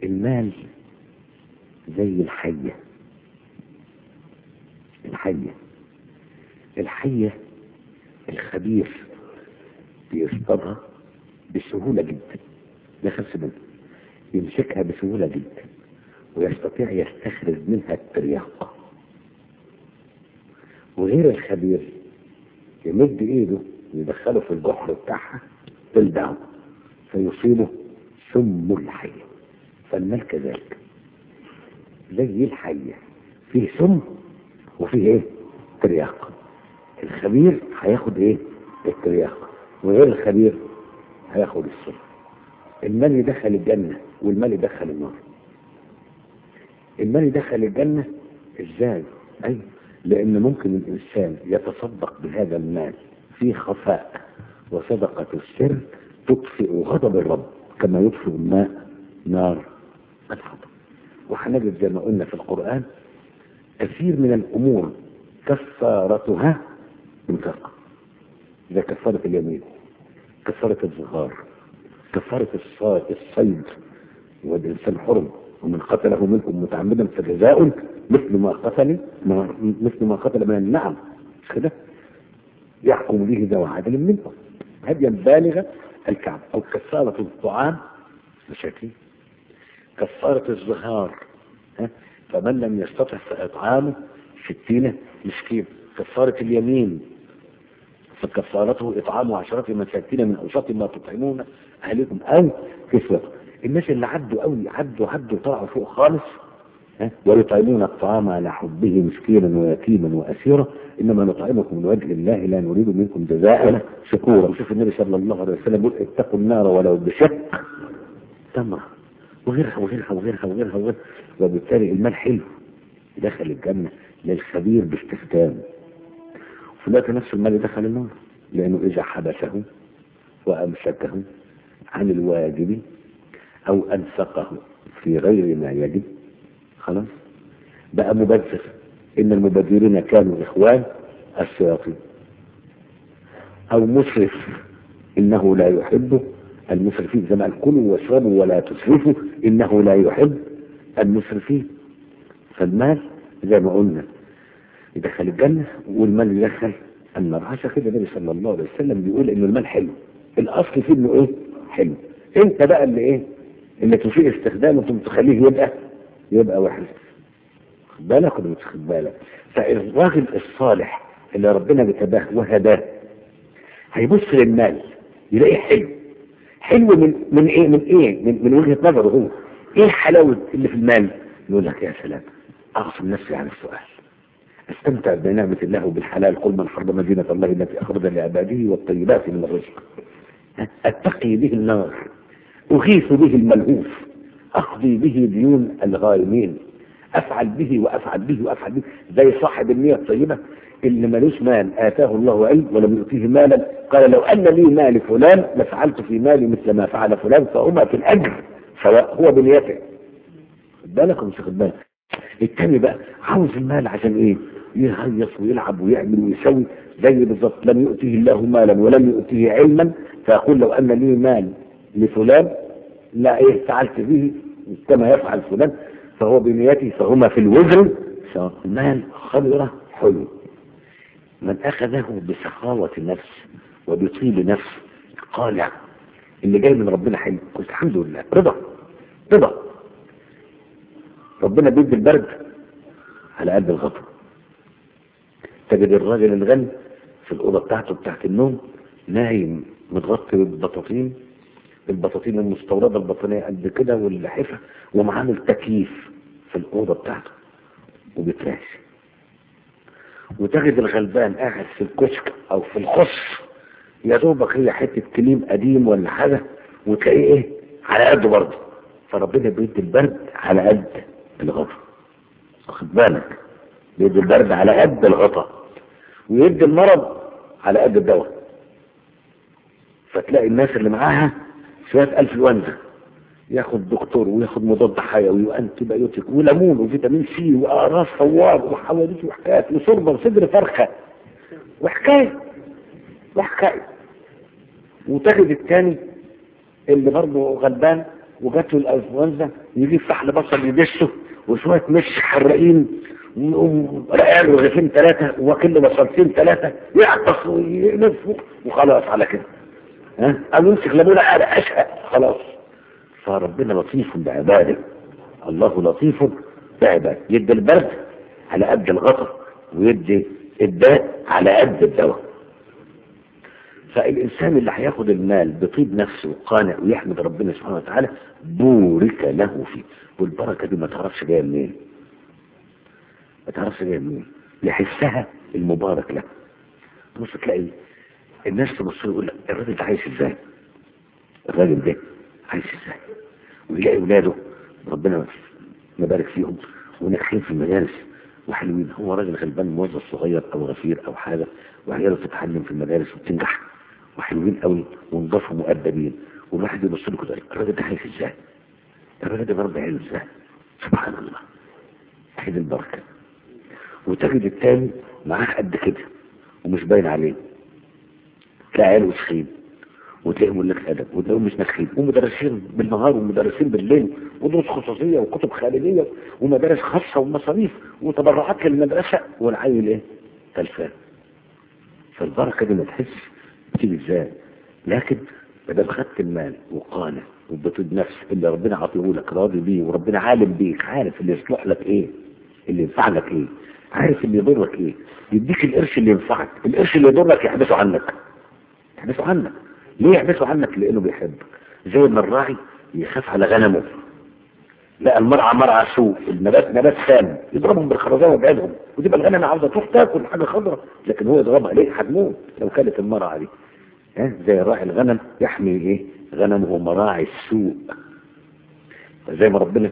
المال زي الحية. الحية الخبير بيصطادها بسهولة جدا، لا خمس منها، يمسكها بسهولة جدا ويستطيع يستخرج منها الترياق. وغير الخبير يمد ايده ويدخله في البحر بتاعها تلدعه فيصيبه سم الحية. فالمال كذلك زي الحية، فيه سم وفيه ايه؟ ترياق. الخبير هياخد ايه؟ الترياق، وغير الخبير هياخد السم. المال يدخل الجنة والمال يدخل النار. المال يدخل الجنة ازاي؟ اي لان ممكن الانسان يتصدق بهذا المال في خفاء، وصدقة السر تطفئ غضب الرب كما يطفئ الماء نار الحطب. وهنجد زي ما قلنا في القرآن كثير من الامور كفارتها انفاق، زي كفارة اليمين، كفارة الظهار، كفارة الصيد والإنسان حرم، ومن قتله منكم متعمدا فجزاء مثل ما قتل من النعم، مش كده؟ يحكم به ذو عدل منكم هديا بالغ الكعب. أو كفارة الطعام مساكين، كفارة الظهار فمن لم يستطع فإطعامه 60 مسكين. كفارة اليمين فكفارته إطعام 10 مساكين من أوسط ما تطعمون أهلكم أو كسوته. الناس اللي عدوا طلعوا فوق خالص ويطعمون الطعام على حبه مسكينا ويتيما وأسيرا إنما نطعمكم من وجه الله لا نريد منكم جزاء شكورا. وشوف النبي صلى الله عليه وسلم يقول اتقوا النار ولو بشق تمرة، وغيرها. وبالتالي المال حلو دخل الجنة للخبير باستخدام، وفي الوقت نفس المال دخل النار، لأنه إذا حبسه وأمسكه عن الواجب أو أنفقه في غير ما يجب خلاص بقى مبذر. إن المبذرين كانوا إخوان الشياطين. أو مسرف إنه لا يحب المسرفين، زي ما قال كلوا واشربوا ولا تسرفوا إنه لا يحب المسرفين. فالمال زي ما قلنا يدخل الجنة والمال يدخل النار. عشان كده النبي صلى الله عليه وسلم بيقول إنه المال حلو، الأصل فيه إنه إيه؟ حلو. أنت بقى اللي إيه؟ اللي تسيء استخدامه ثم تخليه يبقى وحش. خد بالك ولا مش خد بالك؟ فالراجل الصالح اللي ربنا بتباه وهداه هيبص للمال يلاقي حلو من وجهة نظره هو. ايه الحلاوة اللي في المال؟ يقول لك يا سلام، اعصم نفسي عن السؤال، استمتع بنعمة الله وبالحلال. قل من حرم مدينة الله التي اخرج لعباده والطيبات من الرزق، اتقي به النار، اغيث به الملهوف، اقضي به ديون الغارمين، افعل به زي صاحب النية الطيبة اللي ملوش مال آتاه الله علم ولم يؤتيه مالا قال لو أن لي مال فلان لفعلت في مالي مثل ما فعل فلان فهما في الأجر سواء. هو بنيته. خد بالك ومش خد بالك؟ التاني بقى عاوز المال عشان ايه؟ يهيص ويلعب ويعمل ويسوي زي بالظبط. لم يؤتيه الله مالا ولم يؤتيه علما فيقول لو أن لي مال لفلان لا ايه فعلت به كما يفعل فلان فهو بنيته فهما في الوزن سواء. المال خضرة حلو. من أخذه بسخاوة النفس وبطيب نفس قالع اللي جاي من ربنا حلو، قلت الحمد لله رضا. ربنا بيدي البرد على قلب الغطا. تجد الراجل الغني في الأوضة بتاعته بتاعت النوم نايم متغطي بالبطاطين المستوردة، البطانية قد كده واللحفة، ومعامل تكييف في الأوضة بتاعته وبتراش. وتجد الغلبان قاعد في الكشك او في الخص يا دوبك هي حته كليم قديم ولا حاجه وتلاقيه ايه على قده برضه. فربنا بيدي البرد على قد الغطا. واخد بالك؟ بيدي البرد على قد الغطا ويدي المرض على قد الدواء. فتلاقي الناس اللي معاها شويه انفلونزا ياخد دكتور وياخد مضاد حيوي وانتي بايوتيك وليمون وفيتامين سي واقراص فوار وحوادث وحكايات وشوربه وصدر فرخه وحكايه. وتجد الثاني اللي برضه غلبان وجات له الانفلونزا يجيب فحل بصل يدشه وشويه مش حراقين ويقوم رقال رغيفين ثلاثه وواكل بصلتين ثلاثه يعطس ويلف وخلاص على كده. ها قالوا يمسك ليمونه على اشقى خلاص. فربنا لطيف بعباده، الله لطيف بعباده، يدي البرد على قد الغطا ويدي الداء على قد الدواء. فالإنسان اللي هياخد المال بطيب نفسه وقانع ويحمد ربنا سبحانه وتعالى بورك له فيه. والبركة دي ما تعرفش جايه منين، ما تعرفش جايه منين، يحسها المبارك له. بص تلاقي الناس تبص له يقول لك الراجل ده عايش ازاي، الراجل ده عايش ازاي، ويلاقي اولاده ربنا مبارك فيهم وناجحين في المدارس وحلوين، هو راجل غلبان موظف صغير او غفير او حاجه وعياله بتتعلم في المدارس وبتنجح وحلوين قوي ونضاف ومؤدبين، والواحد يبص له كده الراجل ده عايش ازاي، الراجل ده برضه عايش ازاي، سبحان الله، عيد البركه. وتجد التاني معاه قد كده ومش باين عليه، تلاقي عياله وسخين وتلاقيهم يقول لك ادب وتلاقيهم مش ناجحين، ومدرسين بالنهار ومدرسين بالليل ودروس خصوصيه وكتب خارجيه ومدارس خاصه ومصاريف وتبرعات للمدرسه، والعيل ايه؟ تلفان. فالبركه دي ما تحسش بتيجي ازاي، لكن بدل خدت المال وقانع وبطيب نفس اللي ربنا عطيه لك راضي بيه وربنا عالم بيك، عارف اللي يصلح لك ايه، اللي ينفع لك ايه، عارف اللي يضرك ايه، يديك القرش اللي ينفعك، القرش اللي يضرك يحبسه عنك، يحبسه عنك. ليه يحبسه عنك؟ لانه بيحبك. زي ما الراعي يخاف على غنمه، لا المرعى مرعى سوء، نبات سام، يضربهم بالخرزانه ويبعدهم، وتبقى الغنم عاوزه تروح تاكل حاجه خضراء لكن هو يضربها ليه؟ هتموت لو كانت المرعى دي. زي راعي الغنم يحمي ايه؟ غنمه مراعي السوء. زي ما ربنا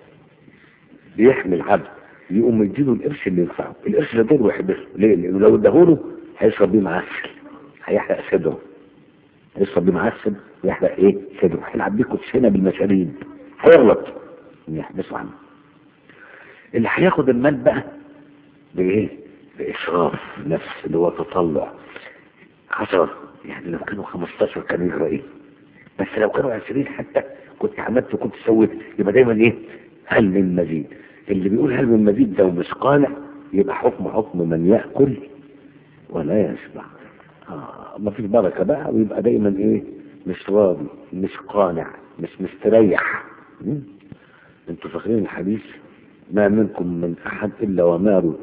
بيحمي العبد يقوم يديله القرش اللي ينفعه، القرش اللي يضره يحبسه. ليه؟ لانه لو اداهوله هيشرب بيه معسل، هيحرق صدره، هيشرب بيه معسل ويحرق ايه؟ صدره، هيلعب بيه كوتشينه بالمشاريب، هيغلط يحبسه عنه. اللي هياخد المال بقى بايه؟ بإشراف نفس، اللي هو تطلع. 10 يعني لو كانوا 15 كان يجرى ايه؟ بس لو كانوا 20 حتى كنت عملت وكنت سويت. يبقى دايما ايه؟ هل من مزيد. اللي بيقول هل من مزيد ده ومش قانع يبقى حكم من يأكل ولا يشبع. ما فيش بركة بقى، ويبقى دايما ايه؟ مش راضي، مش قانع، مش مستريح. انتوا فاكرين الحديث ما منكم من احد الا ومال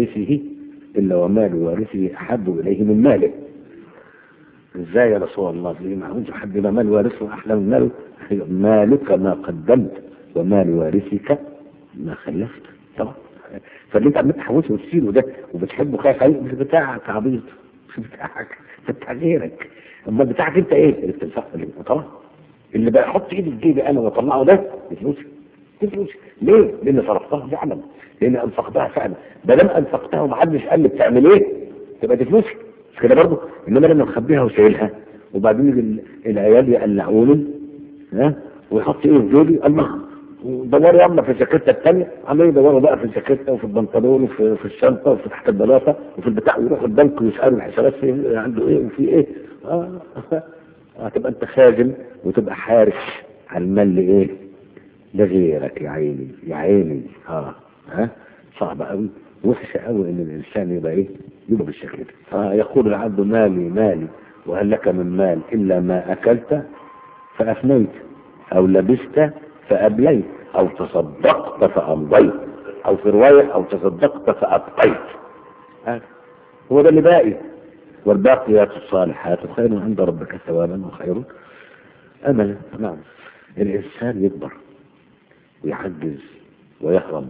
وارثه احب اليه من ماله. ازاي يا رسول الله؟ ليه ما عاوز حد يبقى مال وارثه احلى من ماله؟ مالك ما قدمت ومال وارثك ما خلفت. طبعا فاللي انت عمال تحوشه وتشيله ده وبتحبه خايف عليه مش بتاعك عبيط، مش بتاعك، بتاع غيرك. اما بتاعك انت ايه؟ اللي بتنفعه طبعا. اللي بيحط ايدي في جيبي انا واطلعه ده بفلوسي، بفلوسي. ليه؟ لان صرفتها فعلا، لان انفقتها فعلا. ما دام انفقتها ومحدش قال لي بتعمل ايه تبقى دي فلوسي، مش كده برضه؟ انما لما مخبيها وشايلها وبعدين يجي العيال يقلعوني ويحط ايه في جيبي، الله دوروا يلا في الجاكيته الثانيه، عمالين يدوروا بقى في الجاكيته وفي البنطلون وفي الشنطه وفي تحت البلاطه وفي البتاع، ويروحوا البنك ويسالوا الحسابات في عنده ايه وفي ايه. هتبقى انت خازن وتبقى حارس على المال لايه؟ لغيرك. يا عيني يا عيني. صعب قوي وحشه قوي ان الانسان يبقى ايه؟ يبقى بالشكل ده. يقول العبد مالي مالي وهل لك من مال الا ما اكلت فافنيت او لبست فابليت او تصدقت فامضيت، او في روايه او تصدقت فابقيت. هو ده اللي باقي. والباقيات الصالحات خير عند ربك ثوابا وخير املا. نعم. الانسان يكبر ويعجز ويهرم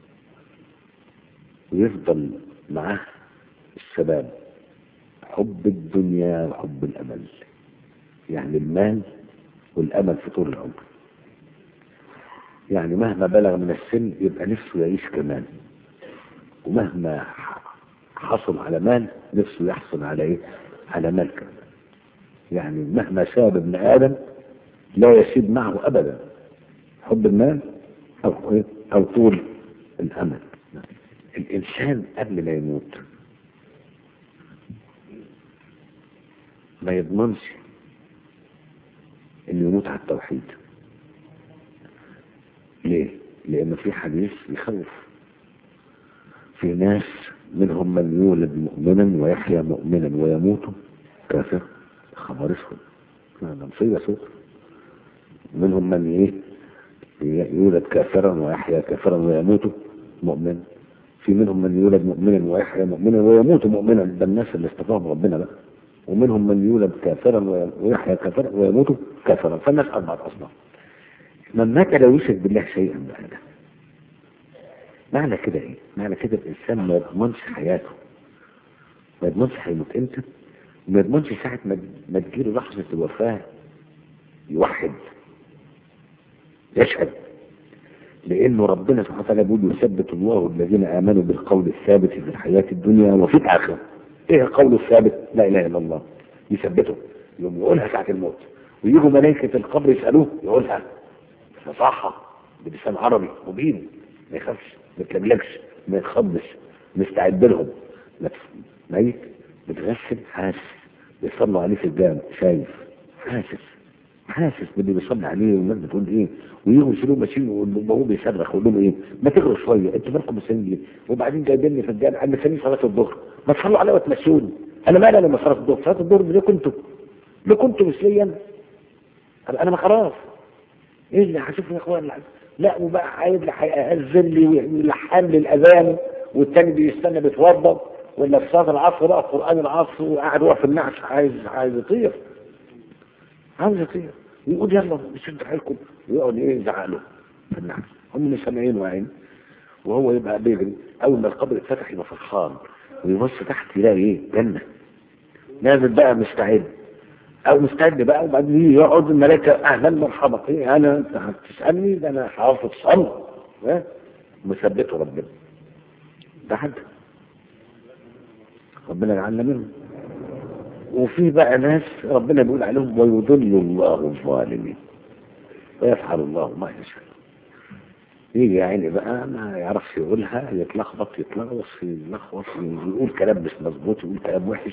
ويفضل معاه الشباب، حب الدنيا وحب الامل، يعني المال والامل في طول العمر. يعني مهما بلغ من السن يبقى نفسه يعيش كمان، ومهما حصل على مال نفسه يحصل على ايه؟ على مال كمان. يعني مهما شاب ابن ادم لا يشيب معه ابدا حب المال او طول الامل. الانسان قبل ما يموت ما يضمنش انه يموت على التوحيد، ليه؟ لأن في حديث يخوف. في ناس منهم من يولد مؤمنا ويحيا مؤمنا ويموت كافر. خبر اسود، ده مصيبة سود. منهم من يولد كافرا ويحيا كافرا ويموت مؤمنا. في منهم من يولد مؤمنا ويحيا مؤمنا ويموت مؤمنا، ده الناس اللي اصطفاهم ربنا بقى. ومنهم من يولد كافرا ويحيا كافرا ويموت كافرا. فالناس أربعة أصناف. من مات لا يشرك بالله شيئا بقى ده معنى كده ايه؟ معنى كده الانسان ما يضمنش حياته، ما يضمنش هيموت امتى، ما يضمنش ساعة ما تجيله لحظة الوفاة يوحد يشهد. لانه ربنا سبحانه وتعالى بيقول يثبت الله الذين امنوا بالقول الثابت في الحياة الدنيا وفي الاخرة. ايه القول الثابت؟ لا اله الا الله. يثبته، يقوم يقولها ساعة الموت، ويجوا ملائكة القبر يسألوه يقولها فصاحة بلسان عربي مبين، ما يخافش، ما يتلجلجش، ما يتخضش، مستعد لهم. ميت بتغسل حاسس، بيصلوا عليه في الجامع شايف، حاسس باللي بيصلي عليه والناس بتقول ايه، ويجوا يشيلوه ماشيين وهو بيصرخ ويقول لهم ايه، ما تجروا شويه انتوا مالكم مستنيين ليه؟ وبعدين جايبيني في الجامع انا مستني صلاه الظهر، ما تصلوا عليا وتمشوني. انا مالي لما صلاه الظهر؟ صلاه الظهر ليه كنتوا مسليا؟ انا ما خلاص ايه اللي هشوف يا اخوان؟ لا وبقى عايز هيأذن لي ويلحن لي الاذان، والتاني بيستنى بيتوضى، ولا في صلاه العصر بقى قران العصر وقاعد هو في النعش عايز يطير، ويقول يلا شدوا حيلكم، ويقعد يزعق له في النعش. هم مش سامعين وعين، وهو يبقى بيجري. اول ما القبر اتفتح يبقى فرحان، ويبص تحت يلاقي ايه؟ جنه. نازل بقى مستعد او مستعد بقى، وبعدين يقعد الملائكه اهلا مرحبا. ايه انا انت هتسالني؟ ده انا حافظ صلاه مثبته ربنا. ده حد ربنا يجعلنا منهم. وفي بقى ناس ربنا بيقول عليهم ويضل الله الظالمين ويفعل الله ما يشاء. يجي يا عيني بقى ما يعرفش يقولها، يتلخبط يلخبط، يقول كلام مش مظبوط، يقول كلام وحش،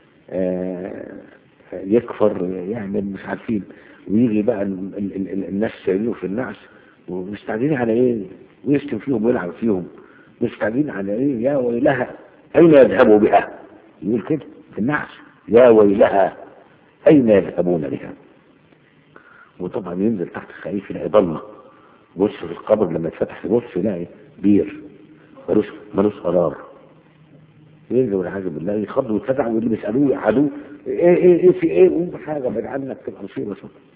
يكفر، يعمل مش عارفين. ويجي بقى الناس شايلينه في النعش ومستعدين على ايه؟ ويشتم فيهم ويلعب فيهم. مستعدين على ايه؟ يا ويلها اين يذهبوا بها؟ يقول كده في النعش يا ويلها اين يذهبون بها. وطبعا ينزل تحت خريف العظمه، بص في القبر لما يتفتح يبص يلاقي بير ملوش قرار. ينزل والعياذ بالله يخض ويتفتح، واللي بيسالوه يقعدوه ايه في ايه؟ قوم حاجه بعد عنك تبقى مصيبه.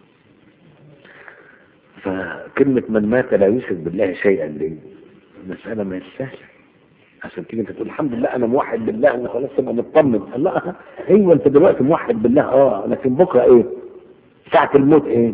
فكلمه من مات لا يشرك بالله شيئا دي مساله ما سهله. عشان كده انت تقول الحمد لله انا موحد بالله، انا خلاص تبقى مطمن. الله ايوه انت دلوقتي موحد بالله لكن بكره ايه؟ ساعه الموت ايه؟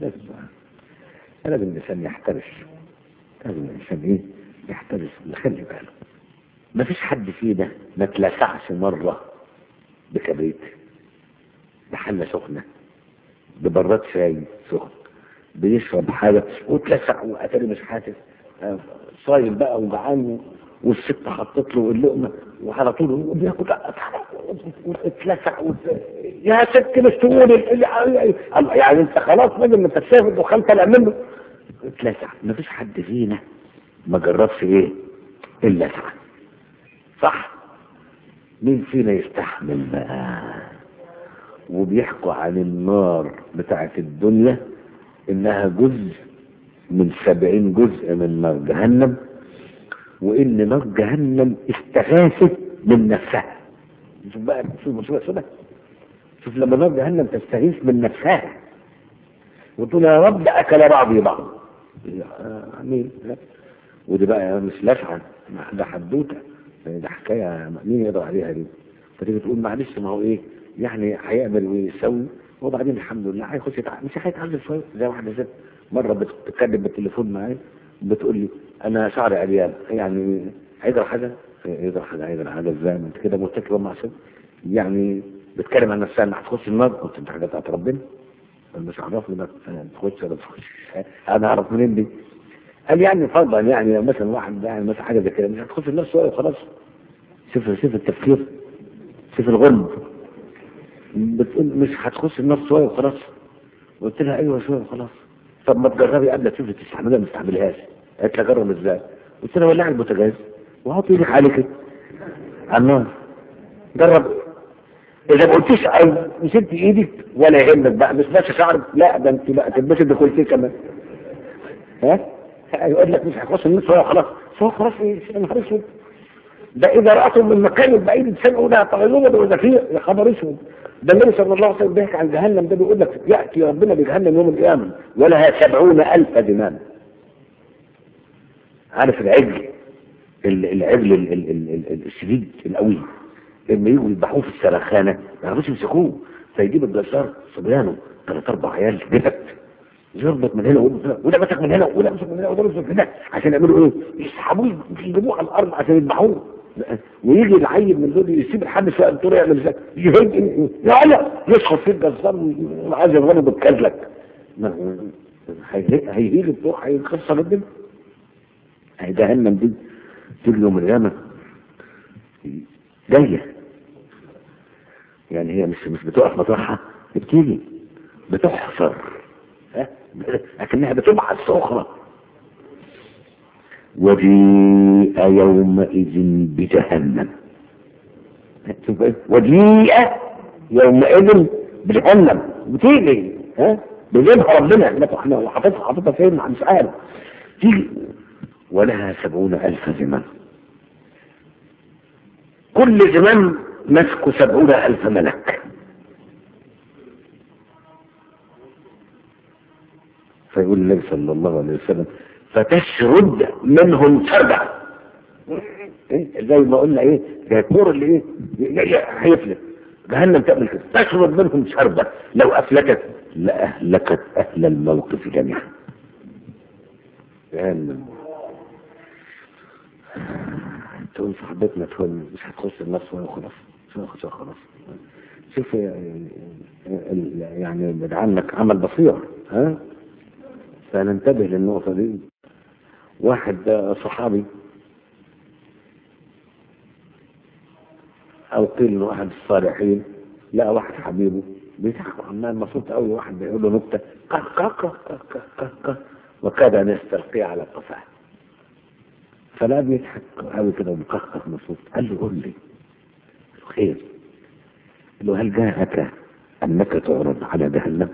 لازم الانسان يحترس، لازم الانسان يحترس ويخلي باله. ما فيش حد فينا ما اتلسعش مره بكبريت، بحله سخنه، ببراد شاي سخن، بيشرب حاجه واتلسع واتاري مش حاسس، صايم بقى وجعان والست حطت له اللقمه وعلى طول بياكل اتلسع يا ست مش تقول يعني انت خلاص لازم انت شايف الدخان طالع منه اتلسع. مفيش حد فينا ما جربش اللسع، صح؟ مين فينا يستحمل بقى؟ وبيحكوا عن النار بتاعت الدنيا انها جزء من 70 جزء من نار جهنم، وان نار جهنم استغاثت من نفسها. شوف بقى، شوف لما نار جهنم تستغيث من نفسها وتقول يا رب اكل بعضي بعض. مين؟ ودي بقى مش لسعه، ده حدوته، ده حكايه مين يقدر عليها دي؟ فتيجي تقول معلش ما هو يعني هيعمل ويسوي وبعدين الحمد لله هيخش مش هيتعذب شويه. زي واحده ست مره بتتكلم بالتليفون معايا بتقول لي انا شعري عريان، يعني هيقدر حاجه ازاي؟ ما انت كده مرتكبه معصيه. يعني بتكلم عن نفسها انها هتخش النار. قلت انت حاجه بتاعت ربنا، مش عرفني بقى تخش ولا تخش، انا اعرف منين دي؟ قال يعني فرضا يعني مثلا واحد يعني مثلا حاجه زي كده مش هتخش النار شويه وخلاص. شوف التفكير، شوف الغلب. بتقول مش هتخش النار شويه وخلاص. قلت لها ايوه شويه وخلاص. طب ما تجربي قبل تشوفي تستحملها ما تستحملهاش. قالت لي اجرب ازاي؟ قلت لها ولعي البوتاجاز وحط ايدك عليه كده على النار، جرب. اذا ما قلتيش مسكت ايدك ولا يهمك بقى، مش ماشي شعرك، لا ده انت بقى تلبسي الديكولتيه كمان. ها يقول لك مش هيخش النص خلاص، هو خلاص ايه يا نهار اسود. ده اذا رأتهم من مكان بعيد سمعوا لها طغينون وزفير، يا خبر اسود. ده النبي صلى الله عليه وسلم بيحكي عن جهنم، ده بيقول لك ياتي ربنا بجهنم يوم القيامه ولها 70,000 زمام. عارف العجل، العجل الشديد القوي لما يجوا يذبحوه في السرخانه ما يعرفوش يمسكوه، فيجيب الجزار صبيانه 3-4 عيال جبت يربط من هنا وده مسك من هنا وده مسك من هنا وده مسك من هنا عشان يعملوا ايه؟ يسحبوه يجيبوه على الارض عشان يذبحوه. ويجي العيل من دول يسيب الحد شويه الدور يعمل ازاي؟ يلا يسخط فيه الجزار وعايز يضربه بالكذلك. هيهيج الدور، هيكسر الدنيا. جهنم دي تيجي يوم القيامه جايه، يعني هي مش بتقف مطرحها، بتيجي بتحفر لكنها بتبعث اخرى. وجيء يومئذ بجهنم، وجيء يومئذ بجهنم بتيجي بيجيبها ربنا احنا حاططها فين مش عارف، تيجي ولها 70,000 زمام، كل زمام مسك 70,000 ملك. فيقول النبي صلى الله عليه وسلم فتشرد منهم شربة، زي ما قلنا ايه ده الطور اللي ايه هيفلت، جهنم تعمل كده تشرد منهم شربة لو افلتت لاهلكت اهل الموقف جميعا. جهنم تقول صاحبتنا تقول مش هتخش النفس ولا خلاص مش هتخش خلاص. شوف يعني بدعمك عمل بصير فننتبه للنقطة دي. واحد صحابي او قيل انه واحد الصالحين لقى واحد حبيبه بيضحك عمال مبسوط قوي، واحد بيقول له نكته وكاد ان يستلقيه على قفاه، فلا بيضحك قوي كده ومكخخ مبسوط. قال له قول لي خير؟ قال له هل جاءك انك تعرض على جهنم؟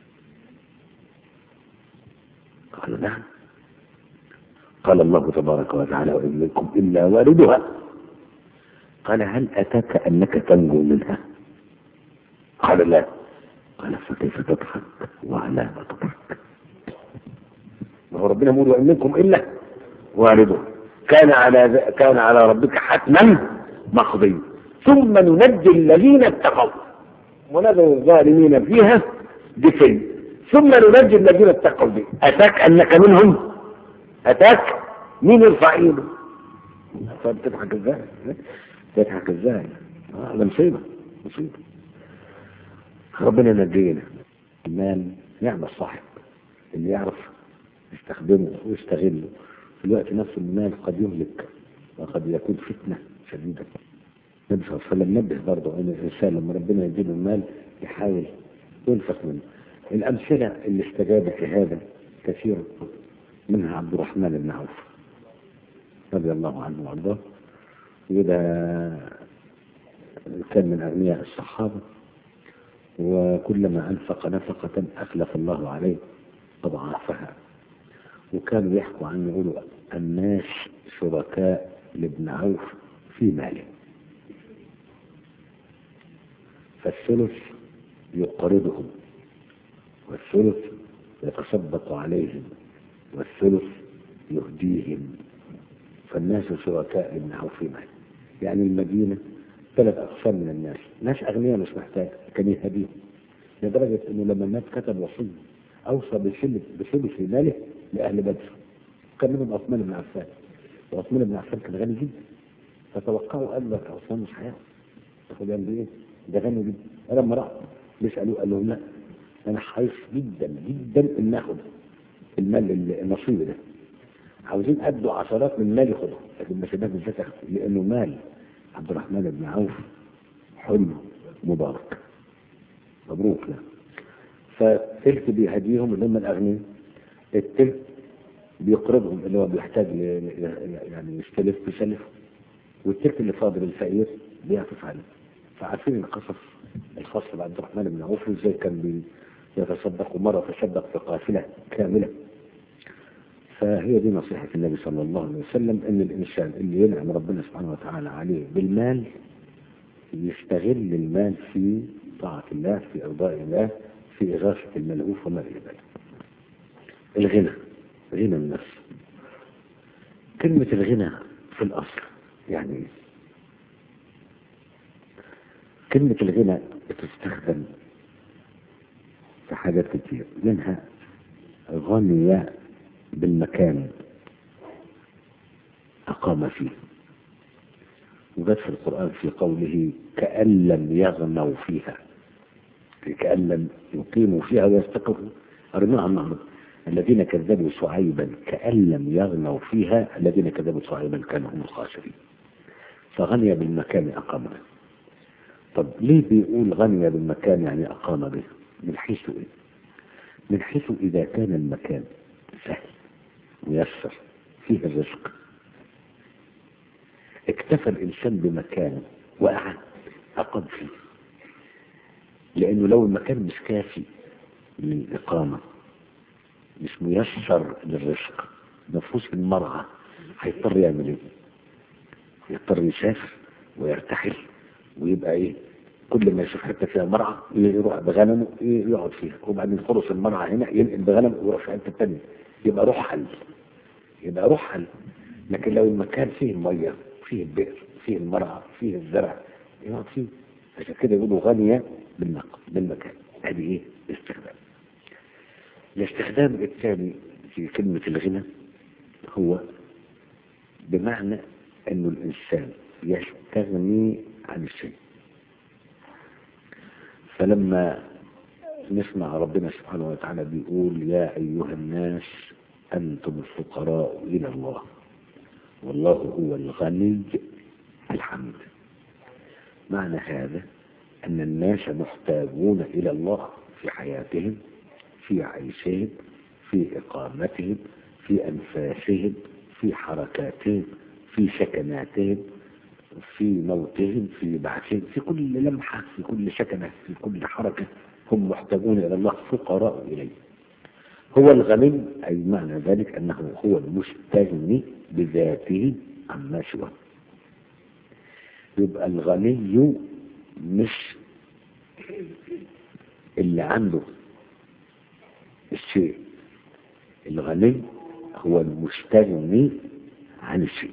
قال نعم. قال الله تبارك وتعالى وإن منكم إلا واردها. قال هل أتاك أنك تنجو منها؟ قال لا. قال فكيف تضحك وعلى ما تضحك؟ ما هو ربنا يقول وإن منكم إلا واردها كان على ربك حتما مقضيا ثم ننجي الذين اتقوا ونذر الظالمين فيها جثيا ثم ننجي الذين اتقوا به. أتاك أنك منهم؟ أتاك مين يرفع ايده؟ فبتضحك ازاي؟ تضحك ازاي؟ ده مصيبة ربنا ينجينا. المال نعمة الصاحب اللي يعرف يستخدمه ويستغله في الوقت نفسه. المال قد يهلك وقد يكون فتنة شديدة. النبي صلى الله عليه وسلم نبه برضه ان الانسان لما ربنا يديله المال يحاول ينفق منه. الامثلة اللي استجابت لهذا كثيرة، منها عبد الرحمن بن عوف رضي الله عنه وارضاه، وده كان من اغنياء الصحابه، وكلما انفق نفقه اخلف الله عليه اضعافها. وكانوا يحكوا عنه يقولوا الناس شركاء لابن عوف في ماله، فالثلث يقرضهم والثلث يتصدق عليهم والثلث يهديهم. فالناس شركاء لابن عوف في ماله. يعني المدينة 3 أقسام من الناس، ناس أغنياء مش محتاج كان يهديهم، لدرجة إنه لما مات كتب وصية أوصى بثلث ماله لأهل بدر. كان منهم عثمان بن عفان، وعثمان بن عفان كان غني جدا، فتوقعوا قال لك عثمان مش هياخد، تاخد قال ايه؟ ده غني جدا. لما راح بيسألوه قال لهم لا أنا حريص جدا جدا إن آخد المال النصيب ده، عاوزين أدوا عشرات من مال ياخدهم، لكن مش ده بالذات لأنه مال عبد الرحمن بن عوف حلو مبارك مبروك له. فثلث بيهديهم اللي هم الأغنياء، التلت بيقرضهم اللي هو بيحتاج يعني يستلف بيسلفه، والتلت اللي فاضل الفقير بيعطف عليه. فعارفين القصص الخاص بعبد الرحمن بن عوف وازاي كان بيتصدق، ومرة تصدق في قافلة كاملة. فهي دي نصيحة النبي صلى الله عليه وسلم، ان الانسان اللي ينعم ربنا سبحانه وتعالى عليه بالمال يستغل المال في طاعة الله، في ارضاء الله، في اغاثة الملهوف وما الى ذلك. الغنى، غنى النفس. كلمة الغنى في الاصل يعني ايه؟ كلمة الغنى بتستخدم في حاجات كتير، منها غني بالمكان أقام فيه، وجد في القرآن في قوله كأن لم يغنوا فيها، كأن لم يقيموا فيها ويستقروا. قرناها النهارده، الذين كذبوا شعيبا كأن لم يغنوا فيها، الذين كذبوا شعيبا كانوا هم الخاسرين. فغني بالمكان أقام به. طب ليه بيقول غني بالمكان يعني أقام به؟ من حيث إيه؟ من حيث إذا كان المكان سهل ميسر فيه الرزق، اكتفى الإنسان بمكان وقعد أقام فيه. لأنه لو المكان مش كافي للإقامة، مش ميسر للرزق، مفهوش المرعى، هيضطر يعمل ايه؟ يضطر يسافر ويرتحل ويبقى ايه؟ كل ما يشوف حته فيها مرعى يروح بغنمه يقعد فيها، وبعدين خلص المرعى هنا ينقل بغنمه ويروح في حته ثانيه، يبقى رحل، يبقى رحل. لكن لو المكان فيه الميه، فيه البئر، فيه المرعى، فيه الزرع، يقعد فيه. عشان كده يقولوا غنية بالمكان. هذه ايه؟ استخدام. الاستخدام الثاني في كلمة الغنى هو بمعنى انه الانسان يستغني عن الشيء. فلما نسمع ربنا سبحانه وتعالى بيقول يا ايها الناس انتم الفقراء الى الله والله هو الغني الحميد، معنى هذا ان الناس محتاجون الى الله في حياتهم، في عيشهم، في اقامتهم، في انفاسهم، في حركاتهم، في سكناتهم، في موتهم، في بعثهم، في كل لمحة، في كل سكنة، في كل حركة هم محتاجون إلى الله، فقراء إليه. هو الغني أي معنى ذلك أنه هو المستغني بذاته عما سواه. يبقى الغني مش اللي عنده الشيء، الغني هو المستغني عن الشيء.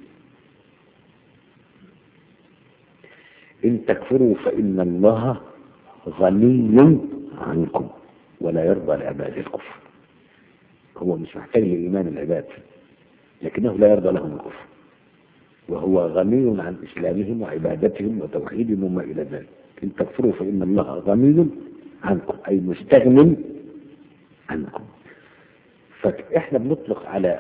إن تكفروا فإن الله غني عنكم ولا يرضى لعباد الكفر. هو مش محتاج لإيمان العباد، لكنه لا يرضى لهم الكفر، وهو غني عن إسلامهم وعبادتهم وتوحيدهم وما إلى ذلك. إن تكفروا فإن الله غني عنكم أي مستغن عنكم. فإحنا بنطلق على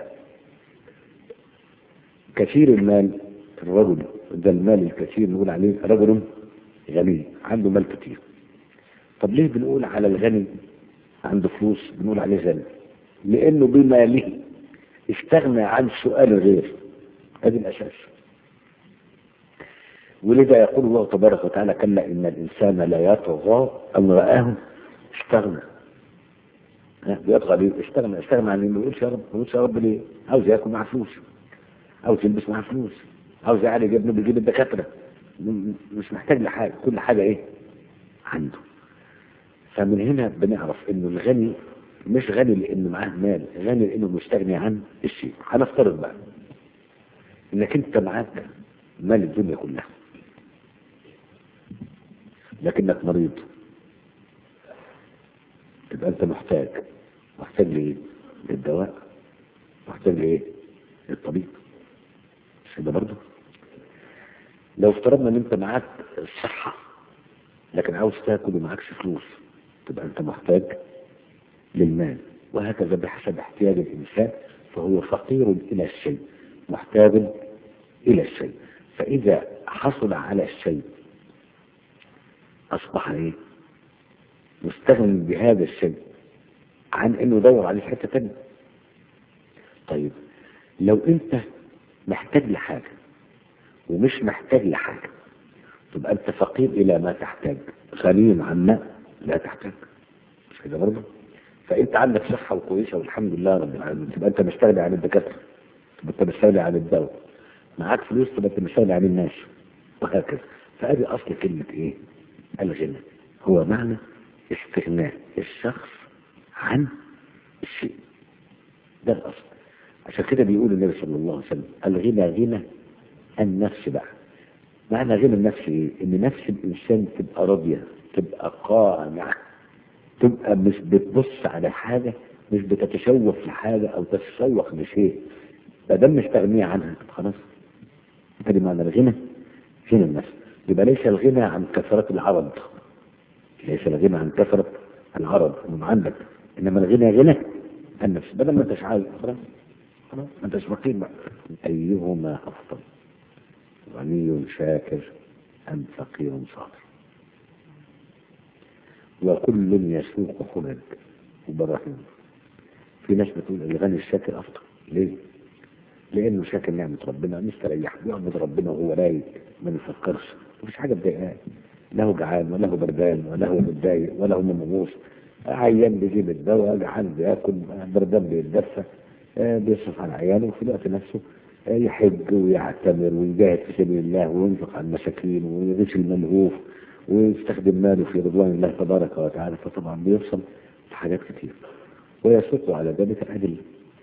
كثير المال الرجل ده المال الكثير نقول عليه رجل غني عنده مال كثير. طب ليه بنقول على الغني عنده فلوس بنقول عليه غني؟ لأنه بماله استغنى عن سؤال الغير، هذا الأساس. ولذا يقول الله تبارك وتعالى كلا إن الإنسان لا يطغى أن رآه استغنى. بيطغى ليه؟ استغنى عن إنه يقولش يا رب، يقولش يا رب ليه؟ عاوز ياكل معاه فلوس، عاوز يلبس معاه فلوس، عاوز يعالج ابنه بيجيب الدكاترة، مش محتاج لحاجة، كل حاجة إيه؟ عنده. فمن هنا بنعرف إنه الغني مش غني لأنه معاه مال، غني لأنه مستغني عن الشيء. هنفترض بقى إنك أنت معاك مال الدنيا كلها لكنك مريض، تبقى أنت محتاج لإيه؟ للدواء، محتاج لإيه؟ للطبيب. مش كده برضه؟ لو افترضنا إن أنت معاك الصحة لكن عاوز تاكل ومعكش فلوس، تبقى أنت محتاج للمال. وهكذا بحسب احتياج الإنسان، فهو فقير إلى الشيء، محتاج إلى الشيء. فإذا حصل على الشيء أصبح إيه؟ مستغني بهذا الشيء عن إنه يدور عليه في حتة تانية. طيب لو انت محتاج لحاجة ومش محتاج لحاجة تبقى انت فقير الى ما تحتاج، غني عما لا تحتاج، مش كده برضه؟ فانت عندك صحة وكويسة والحمد لله رب العالمين، تبقى انت مستغني عن الدكاترة، تبقى انت مستغني عن الدواء، معاك فلوس تبقى انت مستغني عن الناس، وهكذا. فادي اصل كلمة ايه؟ الغنى هو معنى استغناء الشخص عن الشيء، ده الاصل. عشان كده بيقول النبي صلى الله عليه وسلم الغنى غنى النفس بقى. معنى غنى النفس ايه؟ ان نفس الانسان تبقى راضية، تبقى قانعة، تبقى مش بتبص على حاجة، مش بتتشوف لحاجة او تتشوق لشيء، فدام مستغنية عنها خلاص. ادي معنى الغنى، غنى النفس. يبقى ليس الغنى عن كثرة العرض، ليس الغنى عن كثرة العرض من عندك، انما الغنى غنى النفس. بدل ما انتش عايز خلاص، خلاص ما انتش فقير بقى. ايهما افضل، غني شاكر ام فقير صابر؟ وكل يسوق خلد وبراهين. في ناس بتقول الغني الشاكر افضل، ليه؟ لانه شاكر نعمة ربنا، مستريح بيعبد ربنا وهو رايق، ما بيفكرش، مفيش حاجة مضايقاه، لا هو جعان ولا هو بردان ولا هو متضايق ولا هو ممغوص، عيان بيجيب الدواء، جعان بياكل، بردان بيتدفى، بيصرف على عياله، وفي الوقت نفسه يحج ويعتمر ويجاهد في سبيل الله وينفق على المساكين ويغيث الملهوف ويستخدم ماله في رضوان الله تبارك وتعالى. فطبعا بيوصل لحاجات كتير ويسوق على ذلك الأدلة.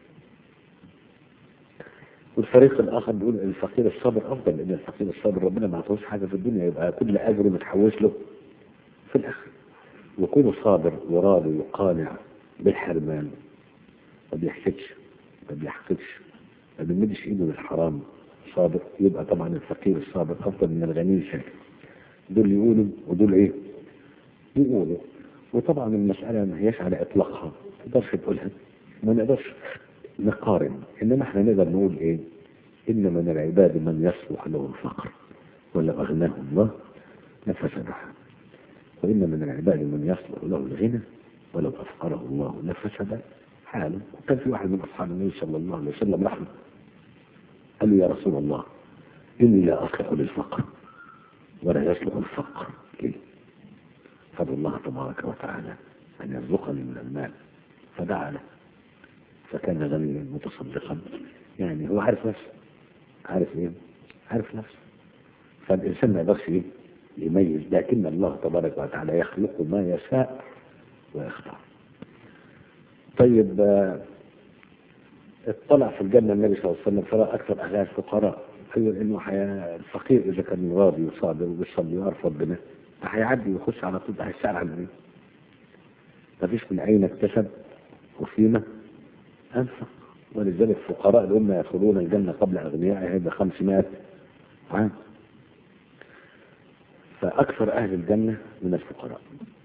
والفريق الآخر بيقول الفقير الصابر أفضل، لأن الفقير الصابر ربنا ما عطوش حاجة في الدنيا، يبقى كل أجر متحوش له في الآخر. وكونه صابر وراضي وقانع بالحرمان، ما بيحسدش ما بيحقدش ما بيمدش ايده للحرام، صابر، يبقى طبعا الفقير الصابر افضل من الغني الشاكر. دول يقولوا ودول ايه؟ يقولوا. وطبعا المسألة ما هياش على اطلاقها، ما تقدرش تقولها، ما نقدرش نقارن، انما احنا نقدر نقول ايه؟ ان من العباد من يصلح له الفقر ولو اغناه الله لفسده، وان من العباد من يصلح له الغنى ولو افقره الله لفسد حاله. وكان في واحد من اصحاب النبي صلى الله عليه وسلم رحمه، قال له يا رسول الله اني لا اصلح للفقر ولا يصلح الفقر لي، فادعو الله تبارك وتعالى ان يرزقني من المال، فدعا له فكان غنيا متصدقا. يعني هو عارف نفسه، عارف ايه؟ عارف نفسه. فالانسان ما يقدرش ايه؟ يميز، لكن الله تبارك وتعالى يخلق ما يشاء ويختار. طيب اطلع في الجنة النبي صلى الله عليه وسلم فرأى أكثر أهلها الفقراء. أيوة إنه الفقير إذا كان راضي وصابر وبيصلي ويعرف ربنا هيعدي ويخش على طول، هيسأل عن إيه؟ مفيش من أين اكتسب وفيما أنفق. ولذلك فقراء الأمة يدخلون الجنة قبل أغنيائها هذا 500 عام. فأكثر أهل الجنة من الفقراء.